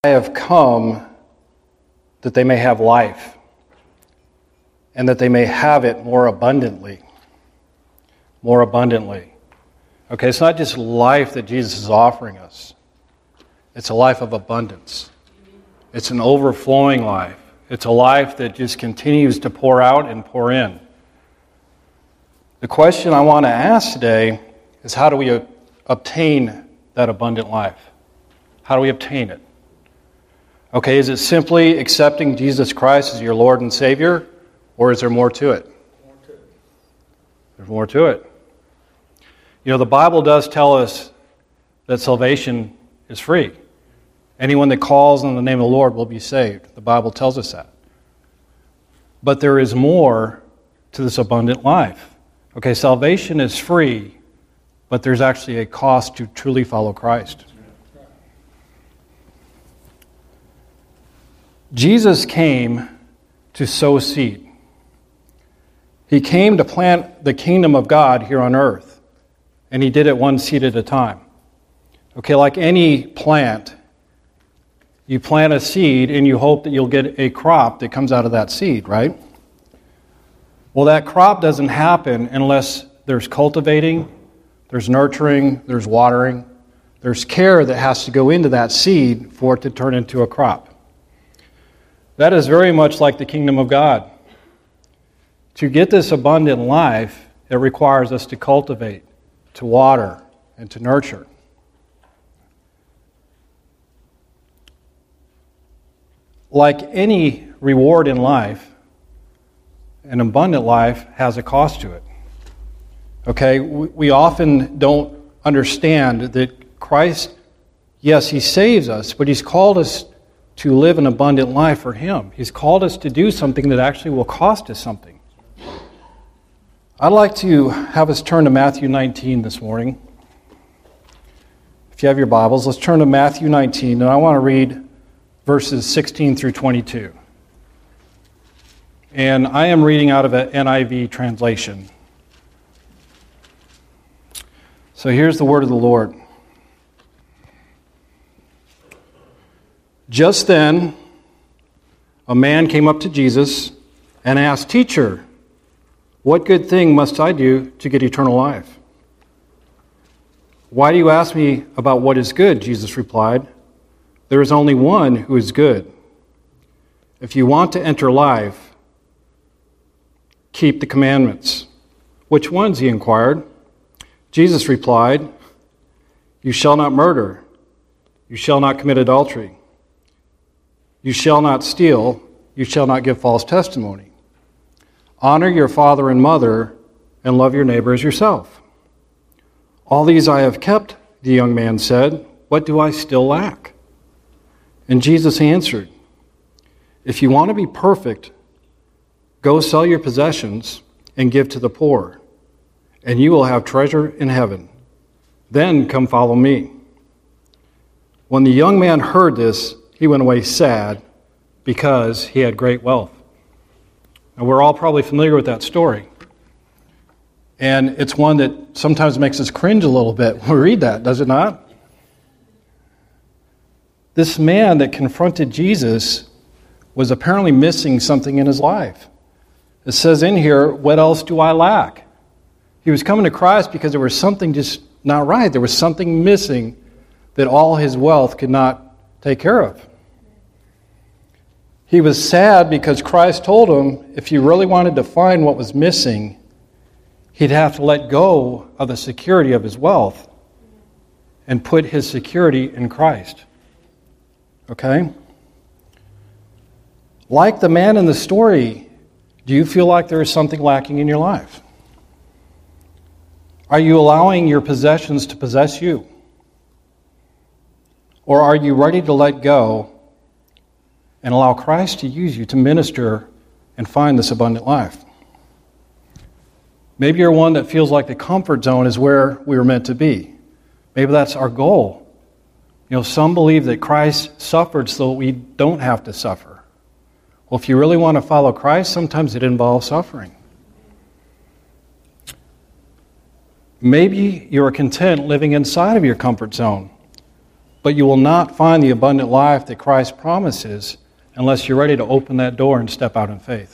I have come that they may have life, and that they may have it more abundantly. More abundantly. Okay, it's not just life that Jesus is offering us. It's a life of abundance. It's an overflowing life. It's a life that just continues to pour out and pour in. The question I want to ask today is, how do we obtain that abundant life? How do we obtain it? Okay, is it simply accepting Jesus Christ as your Lord and Savior, or is there more to it? There's more to it. You know, the Bible does tell us that salvation is free. Anyone that calls on the name of the Lord will be saved. The Bible tells us that. But there is more to this abundant life. Okay, salvation is free, but there's actually a cost to truly follow Christ. Jesus came to sow seed. He came to plant the kingdom of God here on earth, and he did it one seed at a time. Okay, like any plant, you plant a seed and you hope that you'll get a crop that comes out of that seed, right? Well, that crop doesn't happen unless there's cultivating, there's nurturing, there's watering, there's care that has to go into that seed for it to turn into a crop. That is very much like the kingdom of God. To get this abundant life, it requires us to cultivate, to water, and to nurture. Like any reward in life, an abundant life has a cost to it. Okay, we often don't understand that Christ, yes, he saves us, but he's called us to live an abundant life for him. He's called us to do something that actually will cost us something. I'd like to have us turn to Matthew 19 this morning. If you have your Bibles, let's turn to Matthew 19, and I want to read verses 16 through 22. And I am reading out of an NIV translation. So here's the word of the Lord. Just then, a man came up to Jesus and asked, "Teacher, what good thing must I do to get eternal life?" "Why do you ask me about what is good?" Jesus replied. "There is only one who is good. If you want to enter life, keep the commandments." "Which ones?" he inquired. Jesus replied, "You shall not murder. You shall not commit adultery. You shall not steal. You shall not give false testimony. Honor your father and mother, and love your neighbor as yourself." "All these I have kept," the young man said. "What do I still lack?" And Jesus answered, "If you want to be perfect, go sell your possessions and give to the poor, and you will have treasure in heaven. Then come follow me." When the young man heard this, he went away sad because he had great wealth. And we're all probably familiar with that story. And it's one that sometimes makes us cringe a little bit when we read that, does it not? This man that confronted Jesus was apparently missing something in his life. It says in here, "What else do I lack?" He was coming to Christ because there was something just not right. There was something missing that all his wealth could not take care of. He was sad because Christ told him if he really wanted to find what was missing, he'd have to let go of the security of his wealth and put his security in Christ. Okay? Like the man in the story, do you feel like there is something lacking in your life? Are you allowing your possessions to possess you? Or are you ready to let go and allow Christ to use you to minister and find this abundant life? Maybe you're one that feels like the comfort zone is where we were meant to be. Maybe that's our goal. You know, some believe that Christ suffered so that we don't have to suffer. Well, if you really want to follow Christ, sometimes it involves suffering. Maybe you're content living inside of your comfort zone. But you will not find the abundant life that Christ promises unless you're ready to open that door and step out in faith.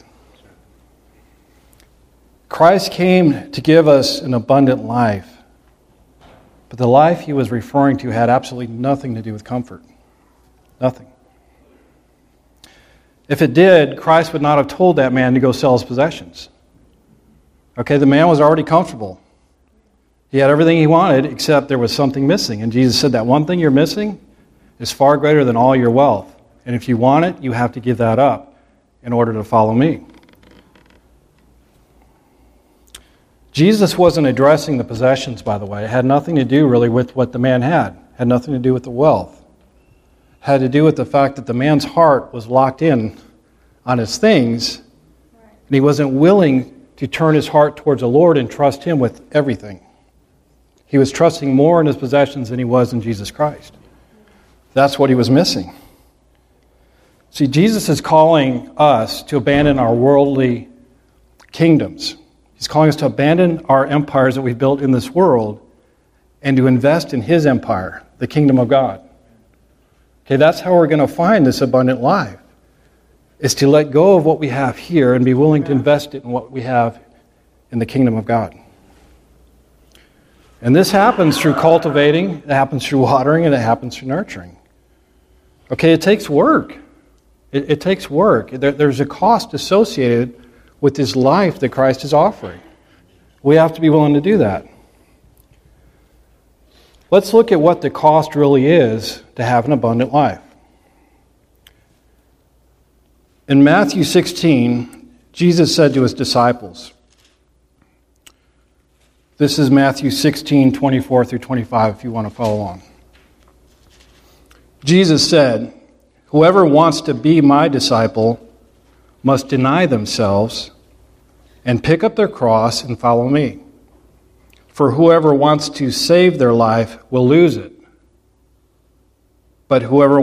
Christ came to give us an abundant life, but the life he was referring to had absolutely nothing to do with comfort. Nothing. If it did, Christ would not have told that man to go sell his possessions. Okay, the man was already comfortable. He had everything he wanted, except there was something missing. And Jesus said, that one thing you're missing is far greater than all your wealth. And if you want it, you have to give that up in order to follow me. Jesus wasn't addressing the possessions, by the way. It had nothing to do really with what the man had. It had nothing to do with the wealth. It had to do with the fact that the man's heart was locked in on his things, and he wasn't willing to turn his heart towards the Lord and trust him with everything. He was trusting more in his possessions than he was in Jesus Christ. That's what he was missing. See, Jesus is calling us to abandon our worldly kingdoms. He's calling us to abandon our empires that we've built in this world and to invest in his empire, the kingdom of God. Okay, that's how we're going to find this abundant life, is to let go of what we have here and be willing to invest it in what we have in the kingdom of God. And this happens through cultivating, it happens through watering, and it happens through nurturing. Okay, it takes work. It takes work. There's a cost associated with this life that Christ is offering. We have to be willing to do that. Let's look at what the cost really is to have an abundant life. In Matthew 16, Jesus said to his disciples, this is Matthew 16, 24 through 25, if you want to follow along. Jesus said, whoever wants to be my disciple must deny themselves and pick up their cross and follow me. For whoever wants to save their life will lose it. But whoever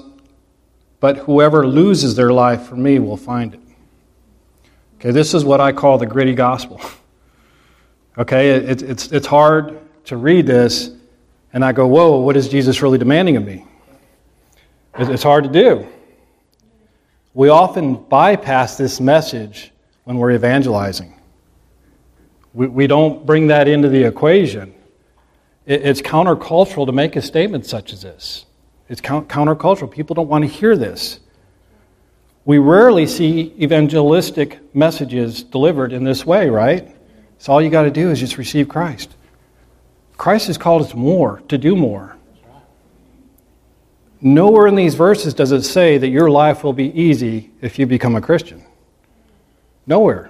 loses their life for me will find it. Okay, this is what I call the gritty gospel. Okay, it's hard to read this and I go, whoa, what is Jesus really demanding of me? It's hard to do. We often bypass this message when we're evangelizing. We don't bring that into the equation. It's countercultural to make a statement such as this. It's countercultural. People don't want to hear this. We rarely see evangelistic messages delivered in this way, right? So all you got to do is just receive Christ. Christ has called us more, to do more. Nowhere in these verses does it say that your life will be easy if you become a Christian. Nowhere.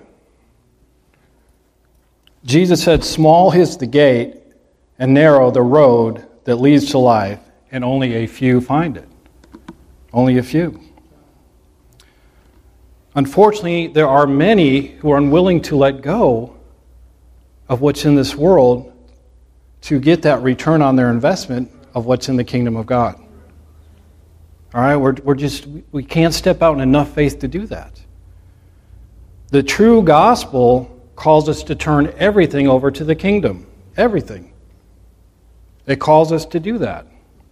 Jesus said, small is the gate and narrow the road that leads to life, and only a few find it. Only a few. Unfortunately, there are many who are unwilling to let go of what's in this world to get that return on their investment of what's in the kingdom of God. All right, we can't step out in enough faith to do that. The true gospel calls us to turn everything over to the kingdom. Everything. It calls us to do that.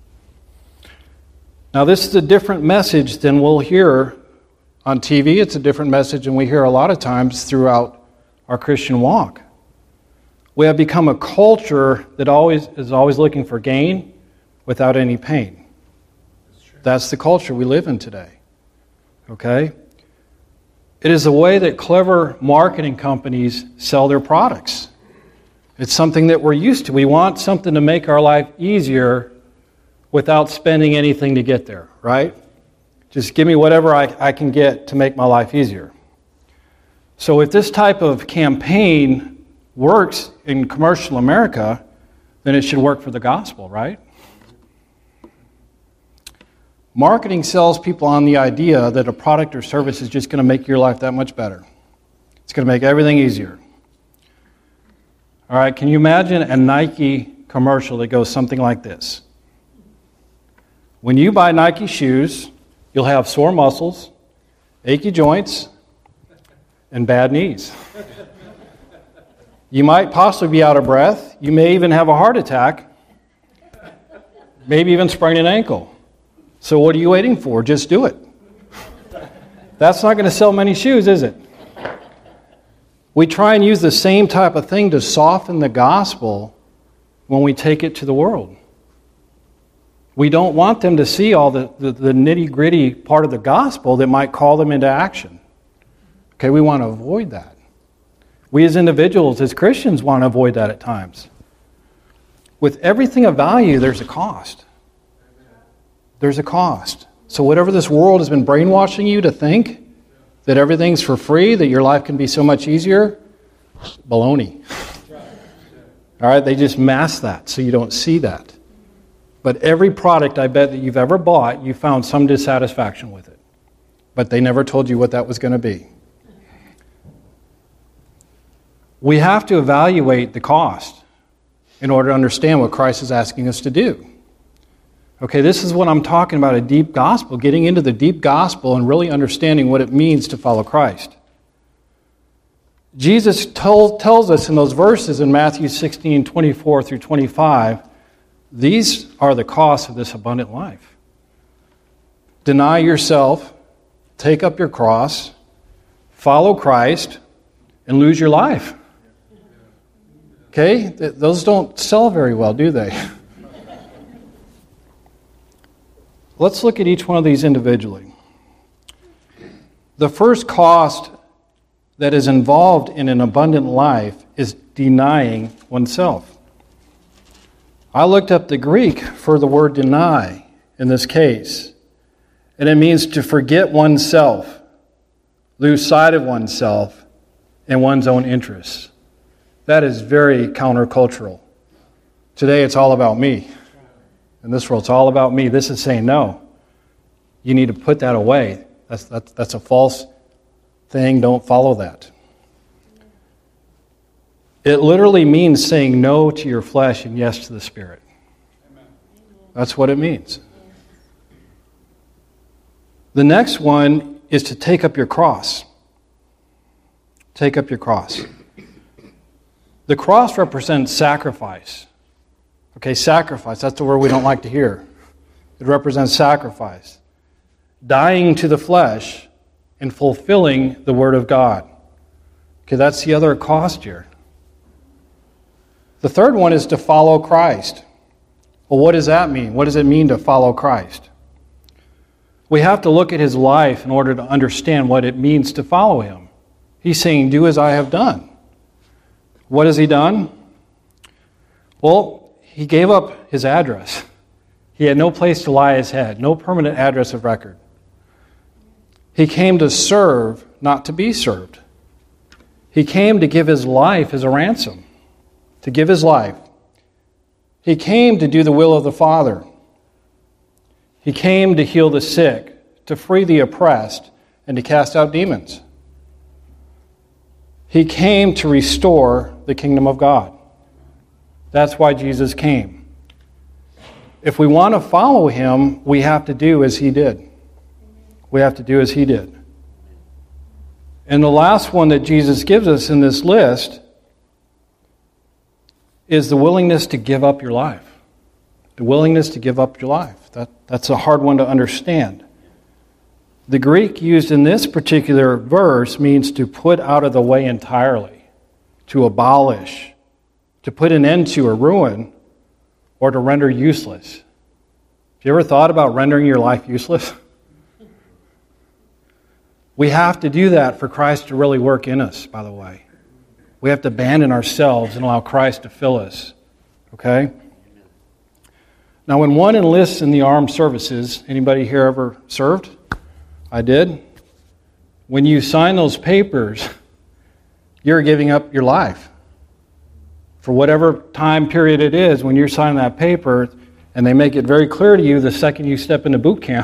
Now, this is a different message than we'll hear on TV. It's a different message than we hear a lot of times throughout our Christian walk. We have become a culture that is always looking for gain without any pain. That's the culture we live in today. Okay? It is the way that clever marketing companies sell their products. It's something that we're used to. We want something to make our life easier without spending anything to get there, right? Just give me whatever I can get to make my life easier. So if this type of campaign works in commercial America, then it should work for the gospel, right? Marketing sells people on the idea that a product or service is just going to make your life that much better. It's going to make everything easier. All right, can you imagine a Nike commercial that goes something like this? When you buy Nike shoes, you'll have sore muscles, achy joints, and bad knees. You might possibly be out of breath. You may even have a heart attack. Maybe even sprain an ankle. So what are you waiting for? Just do it. That's not going to sell many shoes, is it? We try and use the same type of thing to soften the gospel when we take it to the world. We don't want them to see all the nitty-gritty part of the gospel that might call them into action. Okay, we want to avoid that. We as individuals, as Christians, want to avoid that at times. With everything of value, there's a cost. There's a cost. So whatever this world has been brainwashing you to think, that everything's for free, that your life can be so much easier, baloney. All right, they just mask that so you don't see that. But every product I bet that you've ever bought, you found some dissatisfaction with it. But they never told you what that was going to be. We have to evaluate the cost in order to understand what Christ is asking us to do. Okay, this is what I'm talking about, a deep gospel, getting into the deep gospel and really understanding what it means to follow Christ. Jesus tells us in those verses in Matthew 16, 24 through 25, these are the costs of this abundant life. Deny yourself, take up your cross, follow Christ, and lose your life. Okay? Those don't sell very well, do they? Let's look at each one of these individually. The first cost that is involved in an abundant life is denying oneself. I looked up the Greek for the word deny in this case, and it means to forget oneself, lose sight of oneself, and one's own interests. That is very countercultural. Today it's all about me. In this world, it's all about me. This is saying, no, you need to put that away. That's a false thing. Don't follow that. It literally means saying no to your flesh and yes to the Spirit. That's what it means. The next one is to take up your cross. Take up your cross. The cross represents sacrifice. Okay, sacrifice, that's the word we don't like to hear. It represents sacrifice. Dying to the flesh and fulfilling the Word of God. Okay, that's the other cost here. The third one is to follow Christ. Well, what does that mean? What does it mean to follow Christ? We have to look at His life in order to understand what it means to follow Him. He's saying, do as I have done. What has He done? Well, He gave up His address. He had no place to lie His head, no permanent address of record. He came to serve, not to be served. He came to give His life as a ransom, to give His life. He came to do the will of the Father. He came to heal the sick, to free the oppressed, and to cast out demons. He came to restore the kingdom of God. That's why Jesus came. If we want to follow Him, we have to do as He did. We have to do as He did. And the last one that Jesus gives us in this list is the willingness to give up your life. The willingness to give up your life. That's a hard one to understand. The Greek used in this particular verse means to put out of the way entirely, to abolish, to put an end to or ruin, or to render useless. Have you ever thought about rendering your life useless? We have to do that for Christ to really work in us, by the way. We have to abandon ourselves and allow Christ to fill us. Okay? Now, when one enlists in the armed services, anybody here ever served? I did. When you sign those papers, you're giving up your life. For whatever time period it is, when you're signing that paper, and they make it very clear to you the second you step into boot camp,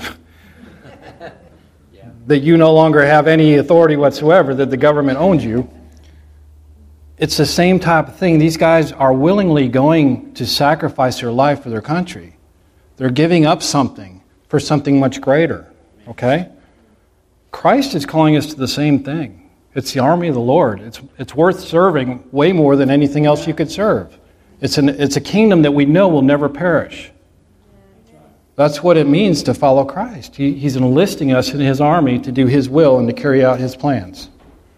that you no longer have any authority whatsoever, that the government owns you. It's the same type of thing. These guys are willingly going to sacrifice their life for their country. They're giving up something for something much greater. Okay? Christ is calling us to the same thing. It's the army of the Lord. It's worth serving way more than anything else you could serve. It's a kingdom that we know will never perish. That's what it means to follow Christ. He's enlisting us in His army to do His will and to carry out His plans.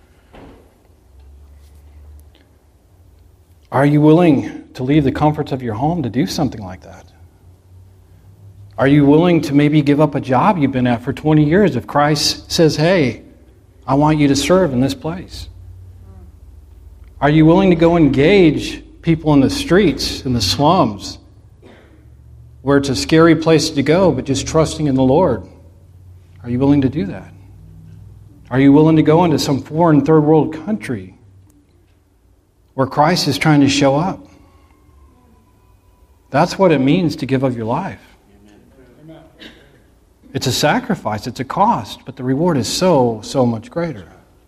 Are you willing to leave the comforts of your home to do something like that? Are you willing to maybe give up a job you've been at for 20 years if Christ says, hey, I want you to serve in this place? Are you willing to go engage people in the streets, in the slums, where it's a scary place to go, but just trusting in the Lord? Are you willing to do that? Are you willing to go into some foreign third world country where Christ is trying to show up? That's what it means to give of your life. It's a sacrifice, it's a cost, but the reward is so, so much greater.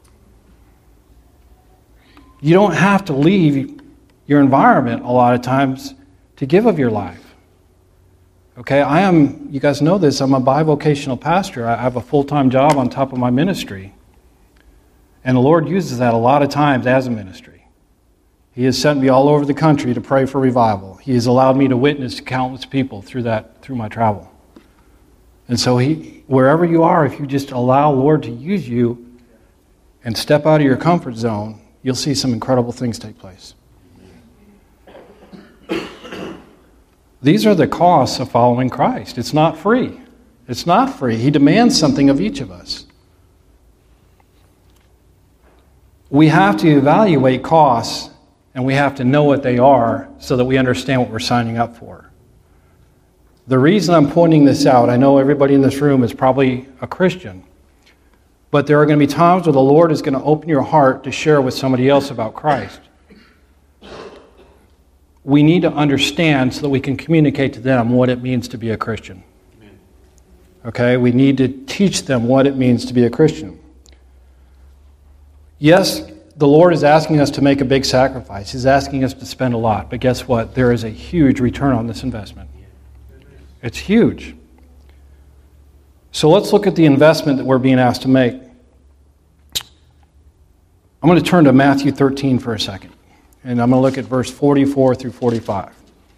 You don't have to leave your environment a lot of times to give of your life. Okay, you guys know this, I'm a bivocational pastor. I have a full-time job on top of my ministry. And the Lord uses that a lot of times as a ministry. He has sent me all over the country to pray for revival. He has allowed me to witness to countless people through my travel. And so wherever you are, if you just allow Lord to use you and step out of your comfort zone, you'll see some incredible things take place. These are the costs of following Christ. It's not free. It's not free. He demands something of each of us. We have to evaluate costs, and we have to know what they are so that we understand what we're signing up for. The reason I'm pointing this out, I know everybody in this room is probably a Christian, but there are going to be times where the Lord is going to open your heart to share with somebody else about Christ. We need to understand so that we can communicate to them what it means to be a Christian. Okay? We need to teach them what it means to be a Christian. Yes, the Lord is asking us to make a big sacrifice. He's asking us to spend a lot. But guess what? There is a huge return on this investment. It's huge. So let's look at the investment that we're being asked to make. I'm going to turn to Matthew 13 for a second. And I'm going to look at verse 44 through 45.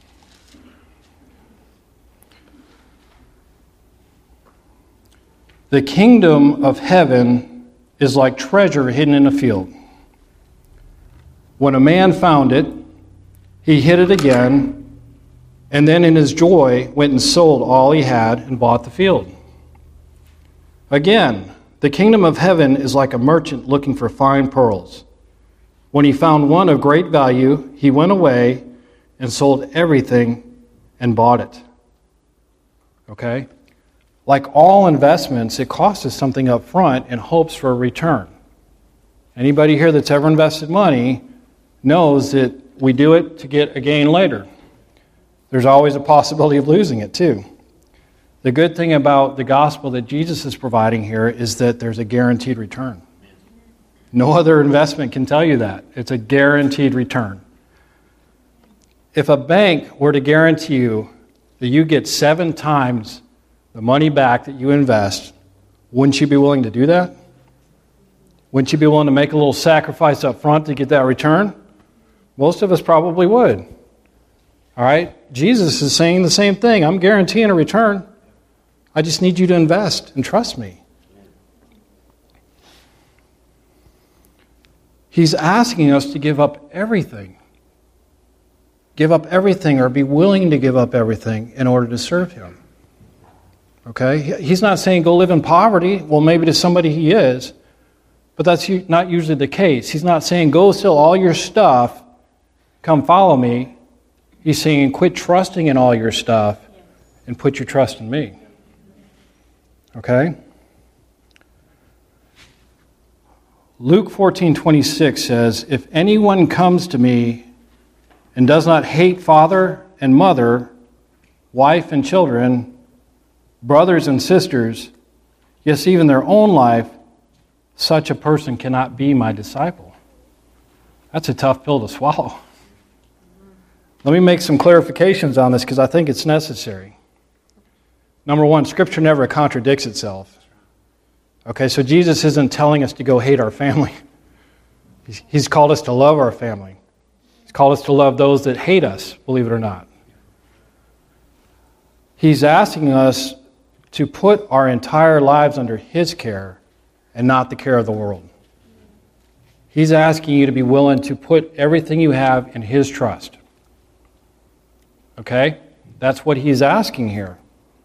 The kingdom of heaven is like treasure hidden in a field. When a man found it, he hid it again, and then in his joy went and sold all he had and bought the field. Again, the kingdom of heaven is like a merchant looking for fine pearls. When he found one of great value, he went away and sold everything and bought it. Okay? Like all investments, it costs us something up front in hopes for a return. Anybody here that's ever invested money knows that we do it to get a gain later. There's always a possibility of losing it too. The good thing about the gospel that Jesus is providing here is that there's a guaranteed return. No other investment can tell you that. It's a guaranteed return. If a bank were to guarantee you that you get 7 times the money back that you invest, wouldn't you be willing to do that? Wouldn't you be willing to make a little sacrifice up front to get that return? Most of us probably would. All right? Jesus is saying the same thing. I'm guaranteeing a return. I just need you to invest and trust me. He's asking us to give up everything. Give up everything or be willing to give up everything in order to serve Him. Okay? He's not saying go live in poverty. Well, maybe to somebody he is. But that's not usually the case. He's not saying go sell all your stuff, come follow me. He's saying quit trusting in all your stuff and put your trust in me. Okay? Luke 14:26 says, if anyone comes to me and does not hate father and mother, wife and children, brothers and sisters, yes, even their own life, such a person cannot be my disciple. That's a tough pill to swallow. Let me make some clarifications on this because I think it's necessary. Number one, Scripture never contradicts itself. Okay, so Jesus isn't telling us to go hate our family. He's called us to love our family. He's called us to love those that hate us, believe it or not. He's asking us to put our entire lives under His care and not the care of the world. He's asking you to be willing to put everything you have in His trust. Okay? That's what He's asking here.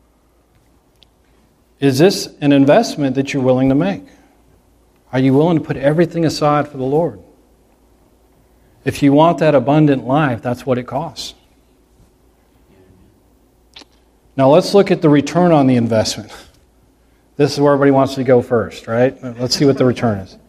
Is this an investment that you're willing to make? Are you willing to put everything aside for the Lord? If you want that abundant life, that's what it costs. Now let's look at the return on the investment. This is where everybody wants to go first, right? Let's see what the return is.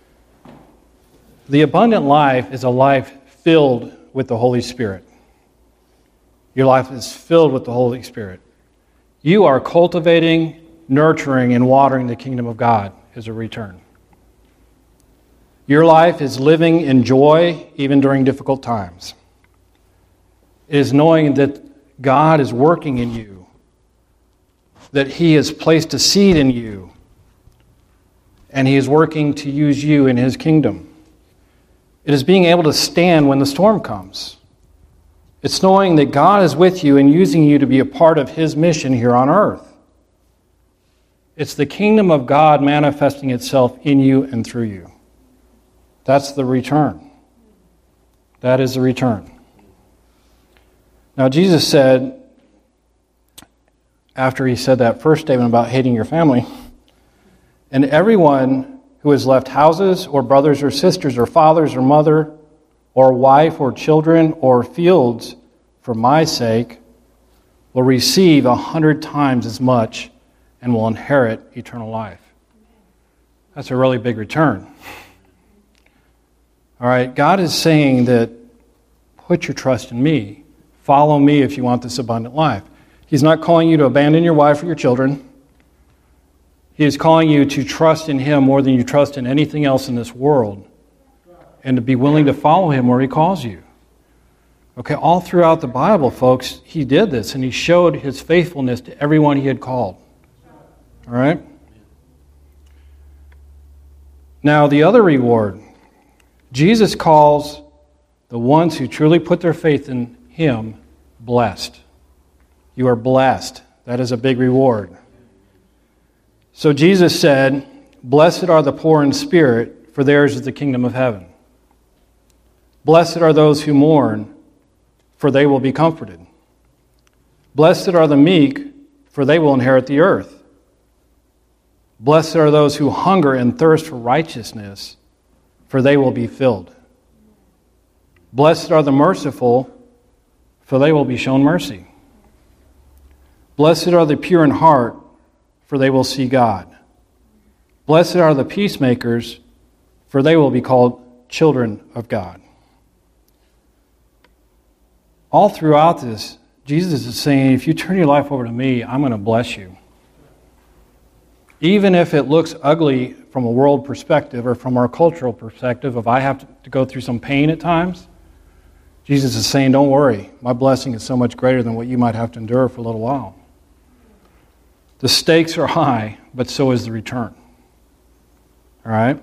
The abundant life is a life filled with the Holy Spirit. Your life is filled with the Holy Spirit. You are cultivating, nurturing, and watering the kingdom of God as a return. Your life is living in joy even during difficult times. It is knowing that God is working in you, that He has placed a seed in you, and He is working to use you in His kingdom. It is being able to stand when the storm comes. It's knowing that God is with you and using you to be a part of His mission here on earth. It's the kingdom of God manifesting itself in you and through you. That's the return. That is the return. Now, Jesus said, after He said that first statement about hating your family, and everyone who has left houses or brothers or sisters or fathers or mother or wife or children or fields for my sake will receive 100 times as much and will inherit eternal life. That's a really big return. All right, God is saying that put your trust in me. Follow me if you want this abundant life. He's not calling you to abandon your wife or your children. He is calling you to trust in Him more than you trust in anything else in this world, and to be willing to follow Him where He calls you. Okay, all throughout the Bible, folks, He did this, and He showed His faithfulness to everyone He had called. All right? Now, the other reward. Jesus calls the ones who truly put their faith in Him blessed. You are blessed. That is a big reward. So Jesus said, "Blessed are the poor in spirit, for theirs is the kingdom of heaven. Blessed are those who mourn, for they will be comforted. Blessed are the meek, for they will inherit the earth. Blessed are those who hunger and thirst for righteousness, for they will be filled. Blessed are the merciful, for they will be shown mercy. Blessed are the pure in heart, for they will see God. Blessed are the peacemakers, for they will be called children of God." All throughout this, Jesus is saying, if you turn your life over to me, I'm going to bless you. Even if it looks ugly from a world perspective or from our cultural perspective, if I have to go through some pain at times, Jesus is saying, don't worry, my blessing is so much greater than what you might have to endure for a little while. The stakes are high, but so is the return. All right?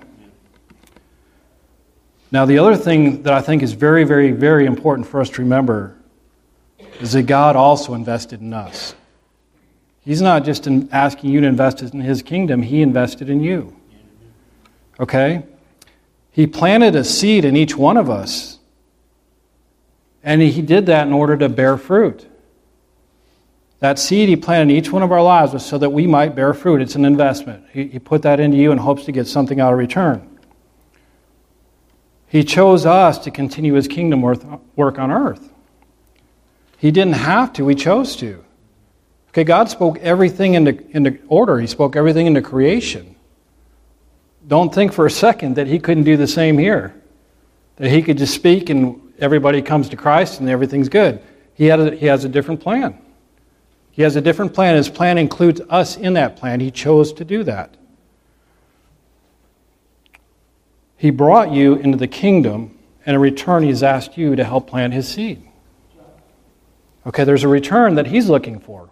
Now, the other thing that I think is very, very, very important for us to remember is that God also invested in us. He's not just asking you to invest in His kingdom, He invested in you. Okay? He planted a seed in each one of us. And He did that in order to bear fruit. That seed He planted in each one of our lives was so that we might bear fruit. It's an investment. He put that into you in hopes to get something out of return. He chose us to continue His kingdom work on earth. He didn't have to, He chose to. Okay, God spoke everything into order. He spoke everything into creation. Don't think for a second that He couldn't do the same here. That He could just speak and everybody comes to Christ and everything's good. He has a different plan. He has a different plan. His plan includes us in that plan. He chose to do that. He brought you into the kingdom, and in return He's asked you to help plant His seed. Okay, there's a return that He's looking for.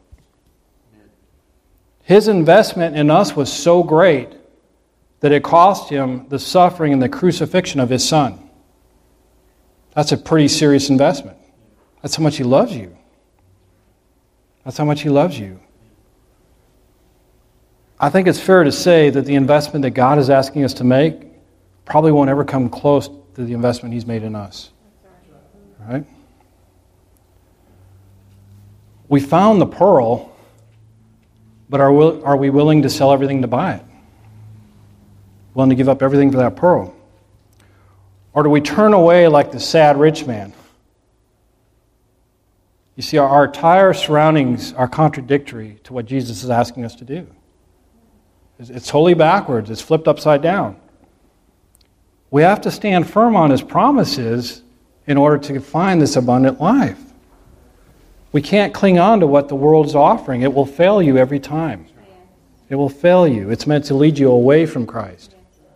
His investment in us was so great that it cost Him the suffering and the crucifixion of His Son. That's a pretty serious investment. That's how much He loves you. That's how much He loves you. I think it's fair to say that the investment that God is asking us to make probably won't ever come close to the investment He's made in us. Right? We found the pearl, but are we willing to sell everything to buy it? Willing to give up everything for that pearl? Or do we turn away like the sad rich man? You see, our entire surroundings are contradictory to what Jesus is asking us to do. It's totally backwards. It's flipped upside down. We have to stand firm on His promises in order to find this abundant life. We can't cling on to what the world is offering. It will fail you every time. It will fail you. It's meant to lead you away from Christ.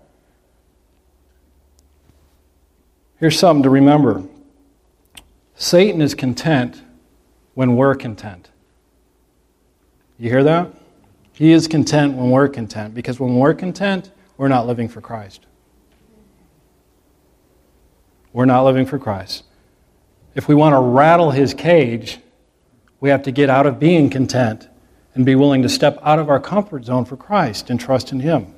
Here's something to remember. Satan is content when we're content. You hear that? He is content when we're content, because when we're content, we're not living for Christ. We're not living for Christ. If we want to rattle his cage, we have to get out of being content and be willing to step out of our comfort zone for Christ and trust in Him.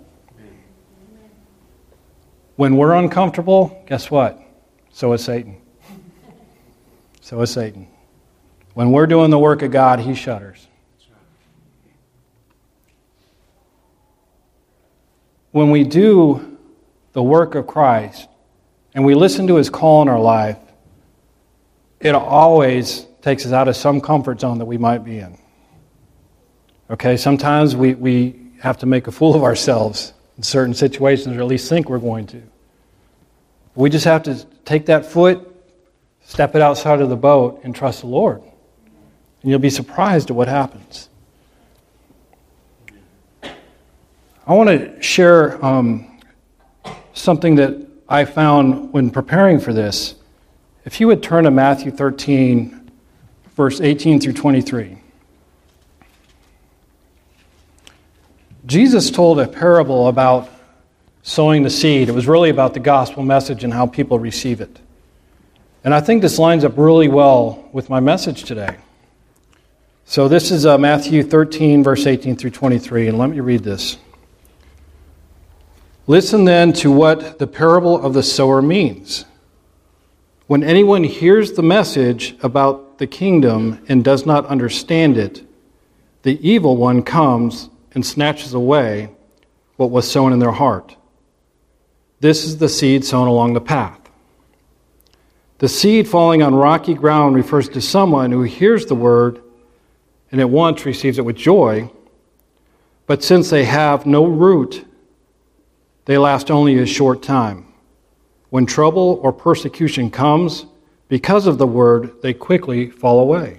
When we're uncomfortable, guess what? So is Satan. So is Satan. When we're doing the work of God, he shudders. When we do the work of Christ and we listen to His call in our life, it always takes us out of some comfort zone that we might be in. Okay, sometimes we have to make a fool of ourselves in certain situations, or at least think we're going to. We just have to take that foot, step it outside of the boat, and trust the Lord. And you'll be surprised at what happens. I want to share something that I found when preparing for this. If you would turn to Matthew 13, verse 18 through 23. Jesus told a parable about sowing the seed. It was really about the gospel message and how people receive it. And I think this lines up really well with my message today. So this is Matthew 13, verse 18 through 23, and let me read this. Listen then to what the parable of the sower means. When anyone hears the message about the kingdom and does not understand it, the evil one comes and snatches away what was sown in their heart. This is the seed sown along the path. The seed falling on rocky ground refers to someone who hears the word and at once receives it with joy, but since they have no root, they last only a short time. When trouble or persecution comes because of the word, they quickly fall away.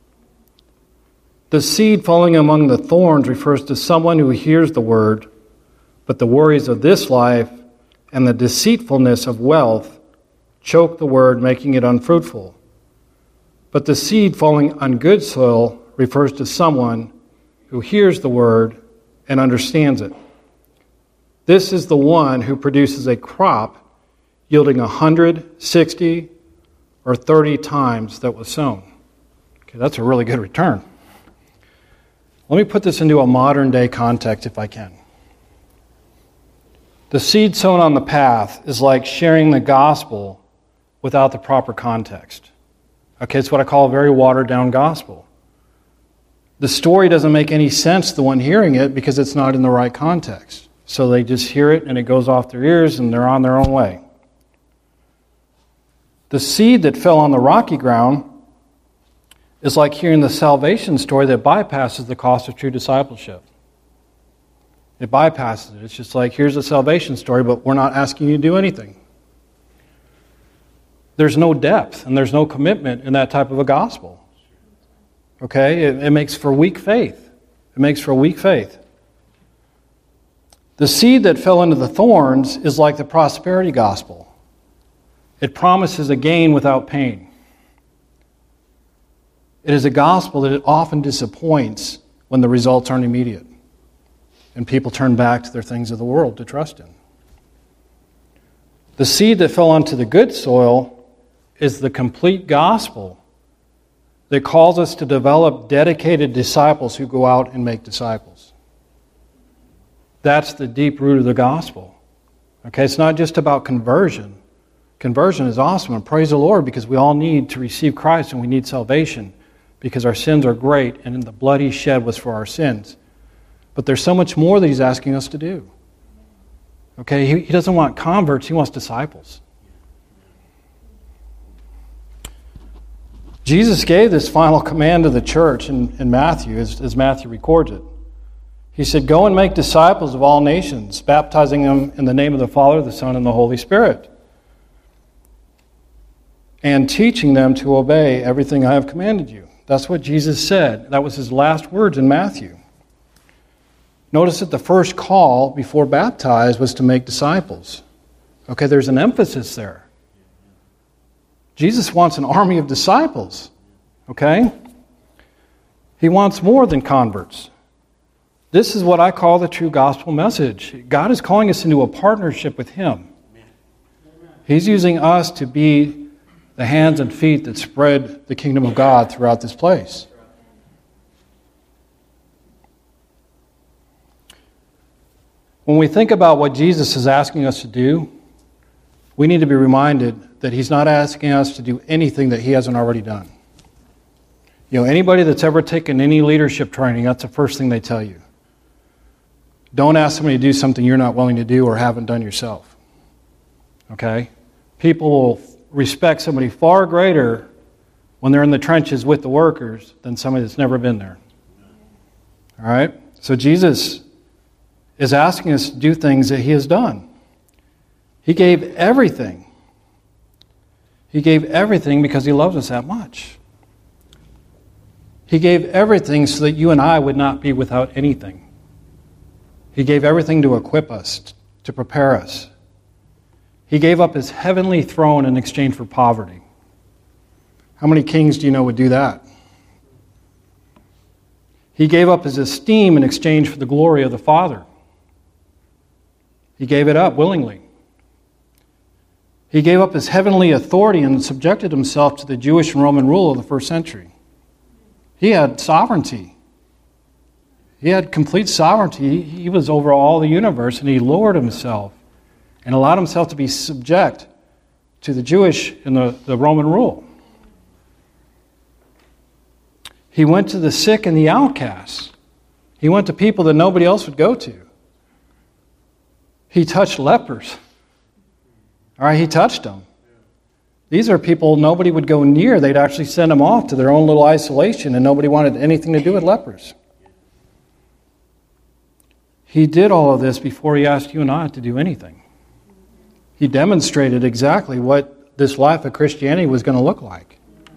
The seed falling among the thorns refers to someone who hears the word, but the worries of this life and the deceitfulness of wealth choke the word, making it unfruitful. But the seed falling on good soil refers to someone who hears the word and understands it. This is the one who produces a crop yielding 100, 60, or 30 times that was sown. Okay, that's a really good return. Let me put this into a modern day context if I can. The seed sown on the path is like sharing the gospel without the proper context. Okay, it's what I call a very watered down gospel. The story doesn't make any sense to the one hearing it because it's not in the right context. So they just hear it and it goes off their ears and they're on their own way. The seed that fell on the rocky ground is like hearing the salvation story that bypasses the cost of true discipleship. It bypasses it. It's just like, here's the salvation story, but we're not asking you to do anything. There's no depth and there's no commitment in that type of a gospel. Okay? It makes for weak faith. It makes for weak faith. The seed that fell into the thorns is like the prosperity gospel. It promises a gain without pain. It is a gospel that it often disappoints when the results aren't immediate and people turn back to their things of the world to trust in. The seed that fell onto the good soil is the complete gospel that calls us to develop dedicated disciples who go out and make disciples. That's the deep root of the gospel. Okay, it's not just about conversion. Conversion is awesome, and praise the Lord, because we all need to receive Christ and we need salvation because our sins are great and the blood He shed was for our sins. But there's so much more that He's asking us to do. Okay, He doesn't want converts, He wants disciples. Jesus gave this final command to the church in Matthew, as Matthew records it. He said, "Go and make disciples of all nations, baptizing them in the name of the Father, the Son, and the Holy Spirit, and teaching them to obey everything I have commanded you." That's what Jesus said. That was His last words in Matthew. Notice that the first call before baptized was to make disciples. Okay, there's an emphasis there. Jesus wants an army of disciples. Okay? He wants more than converts. This is what I call the true gospel message. God is calling us into a partnership with Him. He's using us to be the hands and feet that spread the kingdom of God throughout this place. When we think about what Jesus is asking us to do, we need to be reminded that He's not asking us to do anything that He hasn't already done. You know, anybody that's ever taken any leadership training, that's the first thing they tell you. Don't ask somebody to do something you're not willing to do or haven't done yourself. Okay? People will respect somebody far greater when they're in the trenches with the workers than somebody that's never been there. All right? So Jesus is asking us to do things that He has done. He gave everything. He gave everything because He loves us that much. He gave everything so that you and I would not be without anything. He gave everything to equip us, to prepare us. He gave up His heavenly throne in exchange for poverty. How many kings do you know would do that? He gave up His esteem in exchange for the glory of the Father. He gave it up willingly. He gave up His heavenly authority and subjected Himself to the Jewish and Roman rule of the first century. He had sovereignty. He had complete sovereignty. He was over all the universe, and He lowered Himself and allowed Himself to be subject to the Jewish and the Roman rule. He went to the sick and the outcasts. He went to people that nobody else would go to. He touched lepers. All right, He touched them. These are people nobody would go near. They'd actually send them off to their own little isolation, and nobody wanted anything to do with lepers. He did all of this before He asked you and I to do anything. He demonstrated exactly what this life of Christianity was going to look like.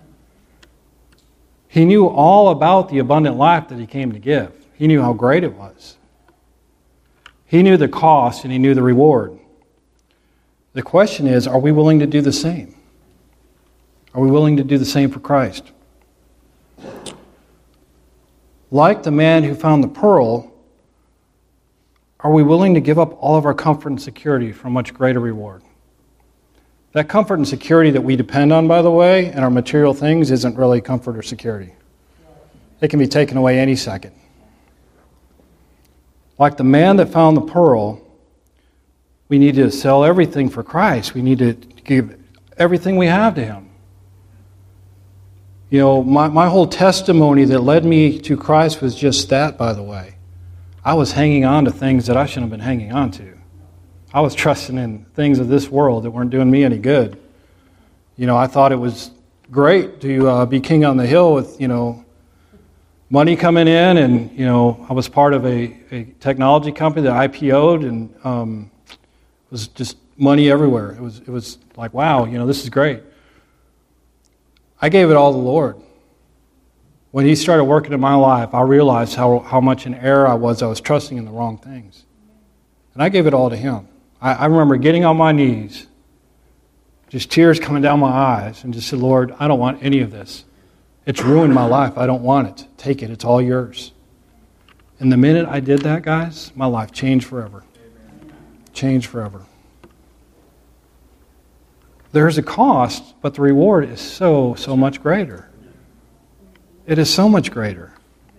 He knew all about the abundant life that He came to give. He knew how great it was. He knew the cost and He knew the reward. The question is, are we willing to do the same? Are we willing to do the same for Christ? Like the man who found the pearl, are we willing to give up all of our comfort and security for a much greater reward? That comfort and security that we depend on, by the way, and our material things isn't really comfort or security. It can be taken away any second. Like the man that found the pearl, we need to sell everything for Christ. We need to give everything we have to Him. You know, my whole testimony that led me to Christ was just that, by the way. I was hanging on to things that I shouldn't have been hanging on to. I was trusting in things of this world that weren't doing me any good. You know, I thought it was great to be king on the hill with, money coming in, and, I was part of a technology company that IPO'd, and it was just money everywhere. It was like, wow, this is great. I gave it all to the Lord. When He started working in my life, I realized how much in error I was. I was trusting in the wrong things. And I gave it all to Him. I remember getting on my knees, just tears coming down my eyes, and just said, Lord, I don't want any of this. It's ruined my life. I don't want it. Take it. It's all yours. And the minute I did that, guys, my life changed forever. Changed forever. There's a cost, but the reward is so much greater. It is so much greater.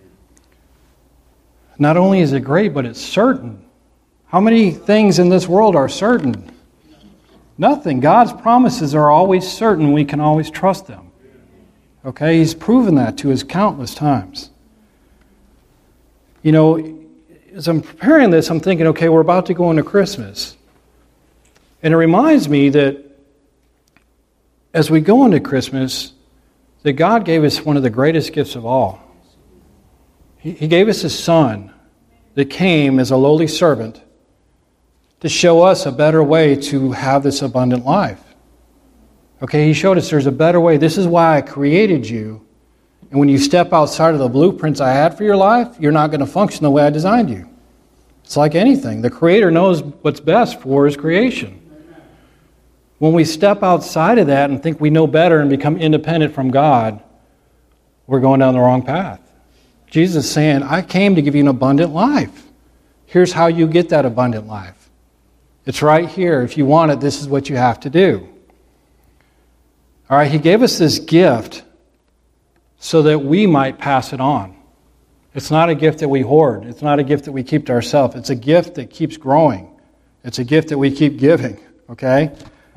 Not only is it great, but it's certain. How many things in this world are certain? Nothing. God's promises are always certain. We can always trust them. Okay? He's proven that to us countless times. You know, as I'm preparing this, I'm thinking, okay, we're about to go into Christmas. And it reminds me that as we go into Christmas, that God gave us one of the greatest gifts of all. He gave us His Son that came as a lowly servant to show us a better way to have this abundant life. Okay, He showed us there's a better way. This is why I created you. And when you step outside of the blueprints I had for your life, you're not going to function the way I designed you. It's like anything. The Creator knows what's best for His creation. When we step outside of that and think we know better and become independent from God, we're going down the wrong path. Jesus is saying, I came to give you an abundant life. Here's how you get that abundant life. It's right here. If you want it, this is what you have to do. All right, He gave us this gift so that we might pass it on. It's not a gift that we hoard. It's not a gift that we keep to ourselves. It's a gift that keeps growing. It's a gift that we keep giving, okay?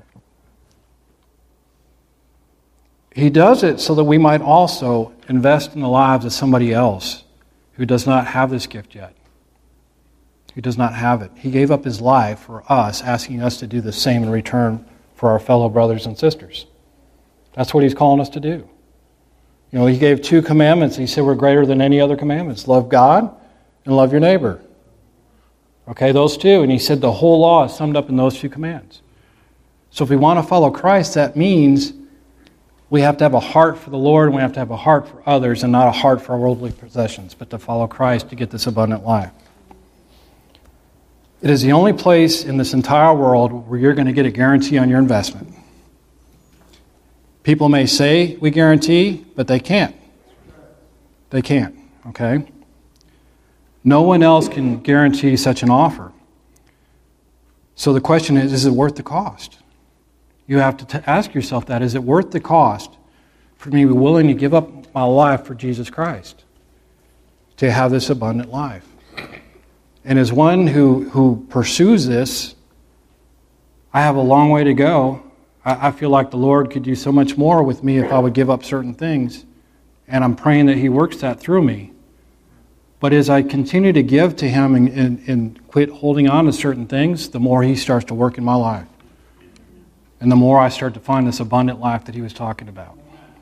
He does it so that we might also invest in the lives of somebody else who does not have this gift yet, who does not have it. He gave up His life for us, asking us to do the same in return for our fellow brothers and sisters. That's what He's calling us to do. You know, He gave 2 commandments. He said we're greater than any other commandments. Love God and love your neighbor. Okay, those 2. And He said the whole law is summed up in those 2 commands. So if we want to follow Christ, that means we have to have a heart for the Lord, and we have to have a heart for others, and not a heart for our worldly possessions, but to follow Christ to get this abundant life. It is the only place in this entire world where you're going to get a guarantee on your investment. People may say we guarantee, but they can't. They can't, okay? No one else can guarantee such an offer. So the question is it worth the cost? You have to ask yourself that. Is it worth the cost for me to be willing to give up my life for Jesus Christ to have this abundant life? And as one who pursues this, I have a long way to go. I feel like the Lord could do so much more with me if I would give up certain things. And I'm praying that He works that through me. But as I continue to give to Him and quit holding on to certain things, the more He starts to work in my life. And the more I start to find this abundant life that He was talking about.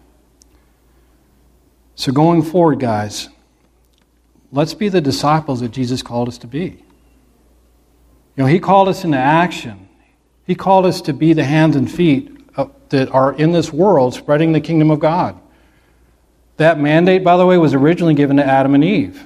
So going forward, guys, let's be the disciples that Jesus called us to be. You know, He called us into action. He called us to be the hands and feet that are in this world spreading the kingdom of God. That mandate, by the way, was originally given to Adam and Eve.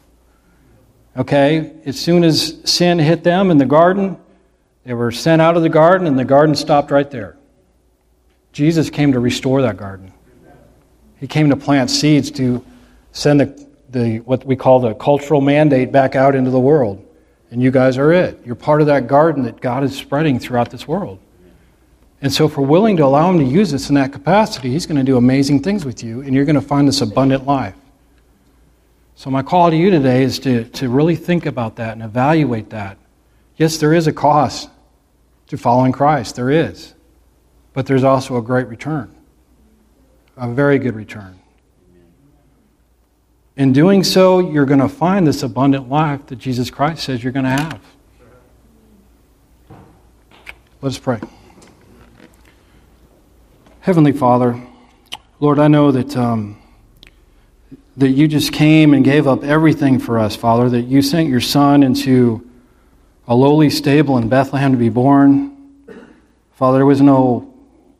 Okay? As soon as sin hit them in the garden, they were sent out of the garden, and the garden stopped right there. Jesus came to restore that garden. He came to plant seeds to send the what we call the cultural mandate back out into the world. And you guys are it. You're part of that garden that God is spreading throughout this world. And so if we're willing to allow Him to use us in that capacity, He's going to do amazing things with you, and you're going to find this abundant life. So my call to you today is to really think about that and evaluate that. Yes, there is a cost to following Christ. There is. But there's also a great return. A very good return. In doing so, you're going to find this abundant life that Jesus Christ says you're going to have. Let us pray. Heavenly Father, Lord, I know that that you just came and gave up everything for us, Father, that you sent your Son into a lowly stable in Bethlehem to be born. Father, there was no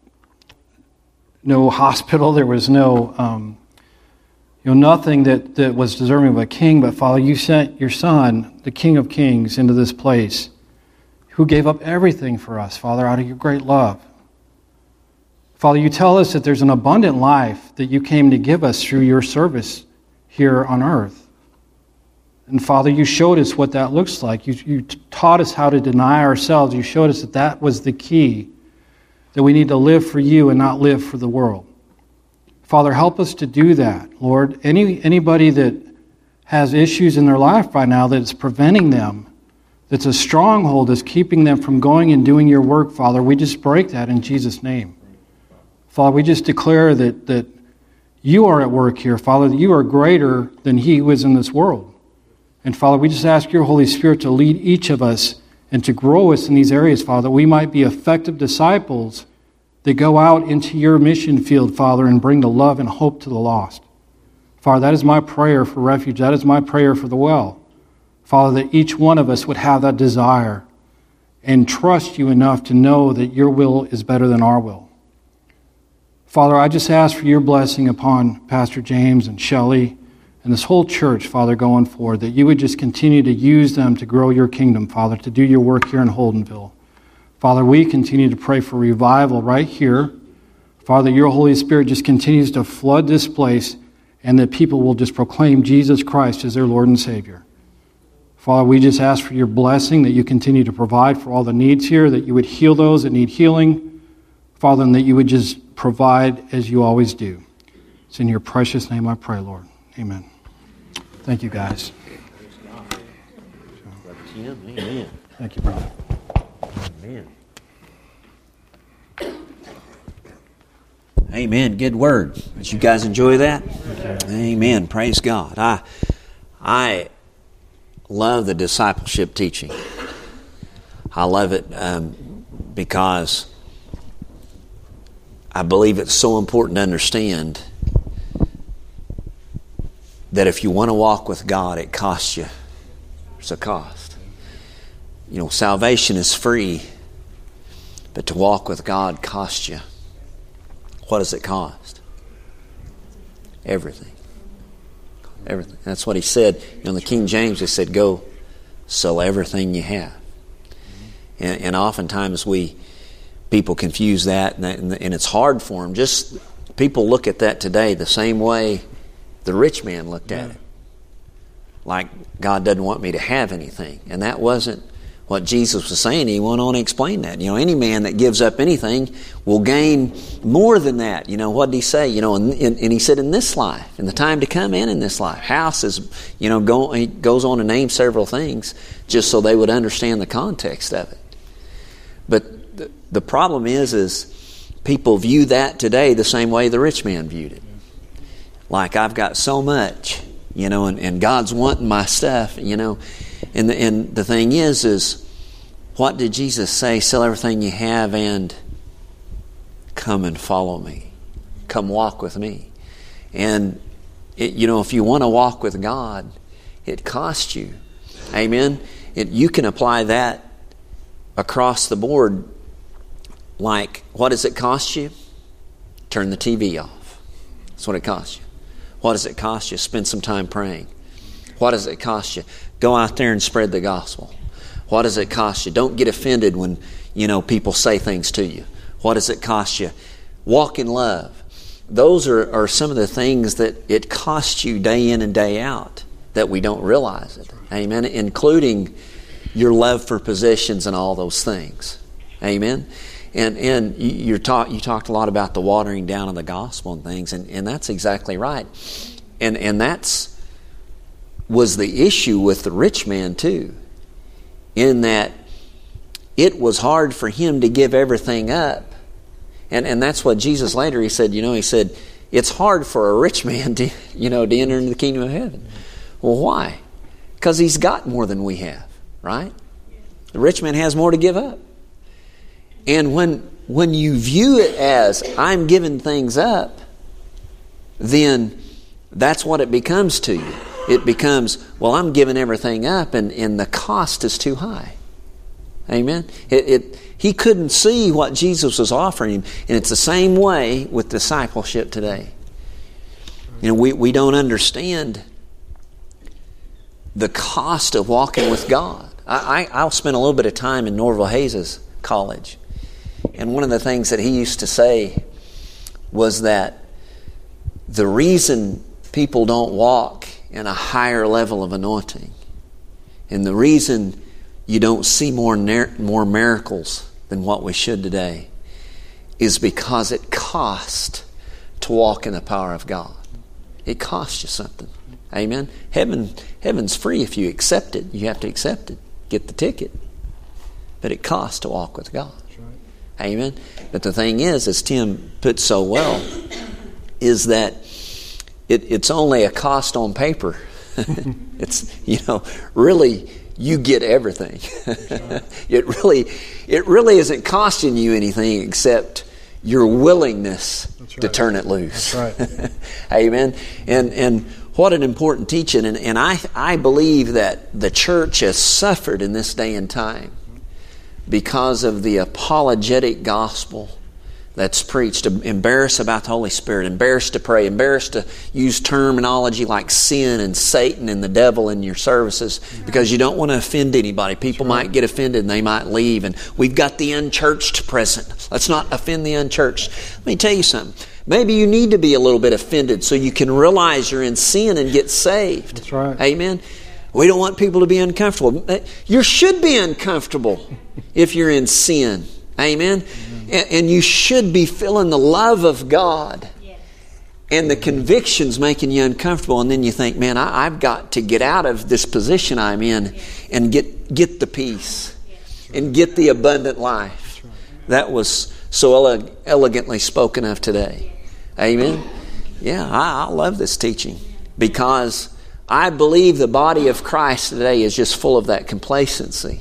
hospital, there was no nothing that was deserving of a king, but Father, you sent your Son, the King of Kings, into this place, who gave up everything for us, Father, out of your great love. Father, you tell us that there's an abundant life that you came to give us through your service here on earth. And Father, you showed us what that looks like. You taught us how to deny ourselves. You showed us that was the key, that we need to live for you and not live for the world. Father, help us to do that, Lord. Anybody that has issues in their life right now that's preventing them, that's a stronghold that's keeping them from going and doing your work, Father, we just break that in Jesus' name. Father, we just declare that you are at work here, Father, that you are greater than he who is in this world. And Father, we just ask your Holy Spirit to lead each of us and to grow us in these areas, Father, that we might be effective disciples that go out into your mission field, Father, and bring the love and hope to the lost. Father, that is my prayer for Refuge. That is my prayer for the Well. Father, that each one of us would have that desire and trust you enough to know that your will is better than our will. Father, I just ask for your blessing upon Pastor James and Shelley and this whole church, Father, going forward, that you would just continue to use them to grow your kingdom, Father, to do your work here in Holdenville. Father, we continue to pray for revival right here. Father, your Holy Spirit just continues to flood this place and that people will just proclaim Jesus Christ as their Lord and Savior. Father, we just ask for your blessing, that you continue to provide for all the needs here, that you would heal those that need healing, Father, and that you would just provide as you always do. It's in your precious name I pray, Lord. Amen. Thank you, guys. Amen. Thank you, brother. Amen. Amen. Good word. Did you guys enjoy that? Amen. Praise God. I love the discipleship teaching. I love it because I believe it's so important to understand that if you want to walk with God, it costs you. There's a cost. You know, salvation is free, but to walk with God costs you. What does it cost? Everything. Everything. That's what he said. You know, in the King James, he said, go sell everything you have. And oftentimes people confuse that, and it's hard for them. Just people look at that today the same way the rich man looked at it. Like, God doesn't want me to have anything. And that wasn't what Jesus was saying. He went on to explain that. You know, any man that gives up anything will gain more than that. You know, what did he say? You know, and he said in this life, in the time to come and in this life. Houses, you know, he goes on to name several things just so they would understand the context of it. But the problem is people view that today the same way the rich man viewed it. Like, I've got so much, you know, and God's wanting my stuff, you know. And the thing is what did Jesus say? Sell everything you have and come and follow me. Come walk with me. And, you know, if you want to walk with God, it costs you. Amen? You can apply that across the board. Like, what does it cost you? Turn the TV off. That's what it costs you. What does it cost you? Spend some time praying. What does it cost you? Go out there and spread the gospel. What does it cost you? Don't get offended when, you know, people say things to you. What does it cost you? Walk in love. Those are some of the things that it costs you day in and day out that we don't realize it. Amen. Including your love for possessions and all those things. Amen. And you talked a lot about the watering down of the gospel and things, and that's exactly right. And that's was the issue with the rich man too, in that it was hard for him to give everything up. And that's what Jesus later, he said, it's hard for a rich man to enter into the kingdom of heaven. Well, why? Because he's got more than we have, right? The rich man has more to give up. And when you view it as, I'm giving things up, then that's what it becomes to you. It becomes, well, I'm giving everything up and the cost is too high. Amen? He couldn't see what Jesus was offering him. And it's the same way with discipleship today. We don't understand the cost of walking with God. I'll spend a little bit of time in Norville Hayes' college. And one of the things that he used to say was that the reason people don't walk in a higher level of anointing, and the reason you don't see more miracles than what we should today, is because it costs to walk in the power of God. It costs you something. Amen. Heaven's free if you accept it. You have to accept it. Get the ticket. But it costs to walk with God. Amen. But the thing is, as Tim put so well, is that it's only a cost on paper. It's, really you get everything. It really isn't costing you anything except your willingness to turn it loose. That's right. Amen. And what an important teaching. And I believe that the church has suffered in this day and time because of the apologetic gospel that's preached. Embarrassed about the Holy Spirit, embarrassed to pray, embarrassed to use terminology like sin and Satan and the devil in your services because you don't want to offend anybody. People might get offended and they might leave. And we've got the unchurched present. Let's not offend the unchurched. Let me tell you something. Maybe you need to be a little bit offended so you can realize you're in sin and get saved. That's right. Amen. We don't want people to be uncomfortable. You should be uncomfortable if you're in sin. Amen. And you should be feeling the love of God. Yes. And the convictions making you uncomfortable. And then you think, man, I've got to get out of this position I'm in and get the peace and get the abundant life. That was so elegantly spoken of today. Amen. Yeah, I love this teaching because I believe the body of Christ today is just full of that complacency.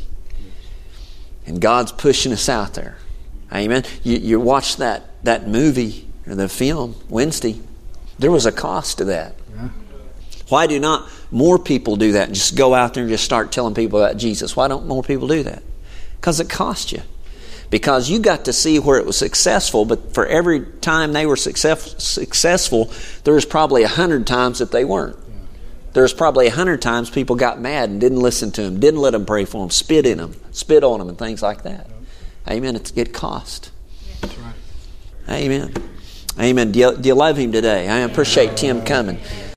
And God's pushing us out there. Amen. You watch that movie or the film Wednesday. There was a cost to that. Yeah. Why do not more people do that and just go out there and just start telling people about Jesus? Why don't more people do that? Because it cost you. Because you got to see where it was successful, but for every time they were successful, there was probably 100 times that they weren't. There was probably 100 times people got mad and didn't listen to them, didn't let them pray for them, spit on them, and things like that. Amen. It cost. That's right. Amen. Amen. Do you love Him today? I appreciate Tim coming.